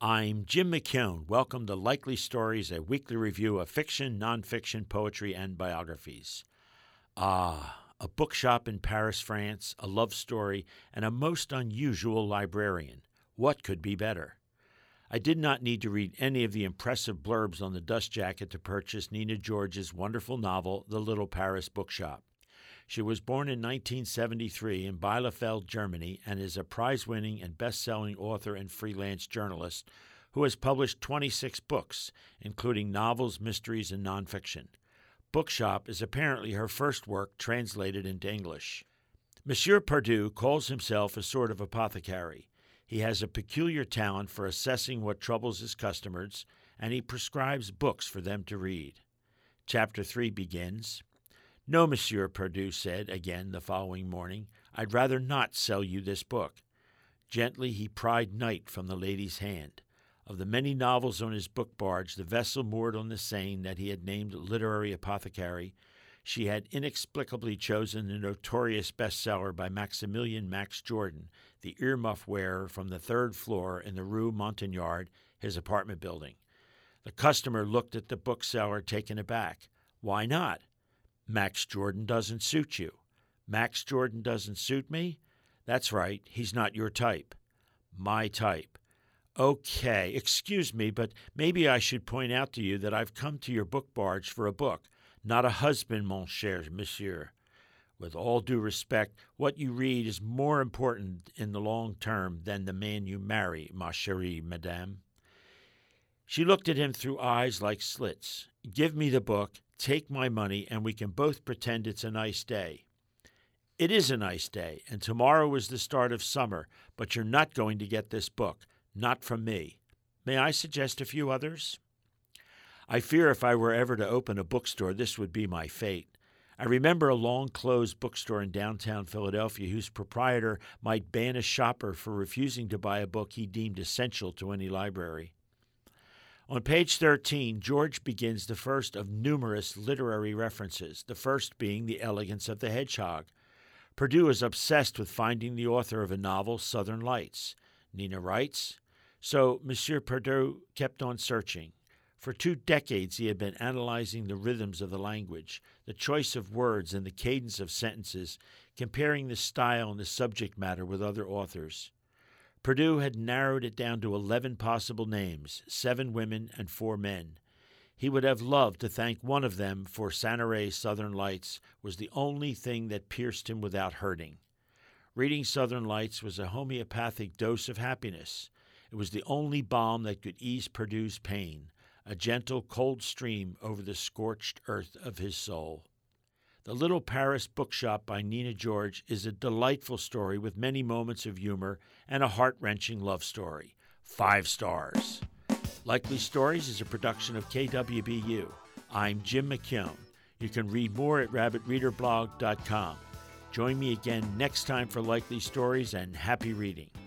I'm Jim McKeown. Welcome to Likely Stories, a weekly review of fiction, nonfiction, poetry, and biographies. A bookshop in Paris, France, a love story, and a most unusual librarian. What could be better? I did not need to read any of the impressive blurbs on the dust jacket to purchase Nina George's wonderful novel, The Little Paris Bookshop. She was born in 1973 in Bielefeld, Germany, and is a prize-winning and best-selling author and freelance journalist who has published 26 books, including novels, mysteries, and nonfiction. Bookshop is apparently her first work translated into English. Monsieur Perdue calls himself a sort of apothecary. He has a peculiar talent for assessing what troubles his customers, and he prescribes books for them to read. Chapter 3 begins, "No, Monsieur Perdue said again the following morning, I'd rather not sell you this book." Gently he pried Night from the lady's hand. Of the many novels on his book barge, the vessel moored on the Seine that he had named Literary Apothecary, she had inexplicably chosen the notorious bestseller by Maximilian Max Jordan, the earmuff wearer from the third floor in the Rue Montagnard, his apartment building. The customer looked at the bookseller taken aback. Why not? Max Jordan doesn't suit you. Max Jordan doesn't suit me? That's right, he's not your type. My type. Okay, excuse me, but maybe I should point out to you that I've come to your book barge for a book, not a husband, mon cher monsieur. With all due respect, what you read is more important in the long term than the man you marry, ma chérie madame. She looked at him through eyes like slits. Give me the book, take my money, and we can both pretend it's a nice day. It is a nice day, and tomorrow is the start of summer, but you're not going to get this book. Not from me. May I suggest a few others? I fear if I were ever to open a bookstore, this would be my fate. I remember a long-closed bookstore in downtown Philadelphia whose proprietor might ban a shopper for refusing to buy a book he deemed essential to any library. On page 13, George begins the first of numerous literary references, the first being The Elegance of the Hedgehog. Perdue is obsessed with finding the author of a novel, Southern Lights. Nina writes, so Monsieur Perdue kept on searching. For 2 decades he had been analyzing the rhythms of the language, the choice of words and the cadence of sentences, comparing the style and the subject matter with other authors. Perdue had narrowed it down to 11 possible names, 7 women and 4 men. He would have loved to thank one of them, for Sanaray's Southern Lights was the only thing that pierced him without hurting. Reading Southern Lights was a homeopathic dose of happiness. It was the only balm that could ease Perdue's pain, a gentle, cold stream over the scorched earth of his soul. The Little Paris Bookshop by Nina George is a delightful story with many moments of humor and a heart-wrenching love story. 5 stars. Likely Stories is a production of KWBU. I'm Jim McKeown. You can read more at rabbitreaderblog.com. Join me again next time for Likely Stories, and happy reading.